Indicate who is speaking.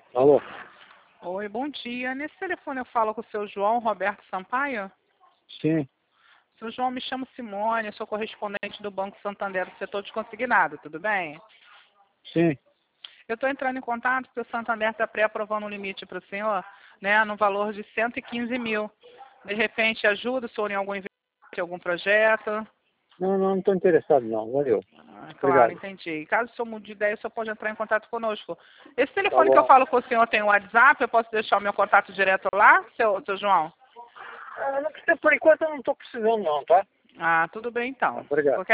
Speaker 1: Alô?
Speaker 2: Oi, bom dia. Nesse telefone eu falo com o seu João Roberto Sampaio.
Speaker 1: Sim,
Speaker 2: Seu João, me chamo Simone, eu sou correspondente do Banco Santander do setor de consignado, tudo bem?
Speaker 1: sim.
Speaker 2: Eu estou entrando em contato porque o Santander está pré-aprovando um limite para o senhor, né, no valor de 115 mil. De repente, ajuda o senhor em algum investimento, em algum projeto?
Speaker 1: Não estou interessado não, valeu.
Speaker 2: Claro,
Speaker 1: Obrigado.
Speaker 2: entendi. Caso o senhor mude de ideia, o senhor pode entrar em contato conosco. Esse
Speaker 1: Tá
Speaker 2: telefone que eu
Speaker 1: bom.
Speaker 2: falo com o senhor tem o WhatsApp, eu posso deixar o meu contato direto lá, seu João?
Speaker 1: Não precisa, por enquanto eu não estou precisando não, tá?
Speaker 2: Ah, tudo bem então.
Speaker 1: Obrigado.
Speaker 2: Qualquer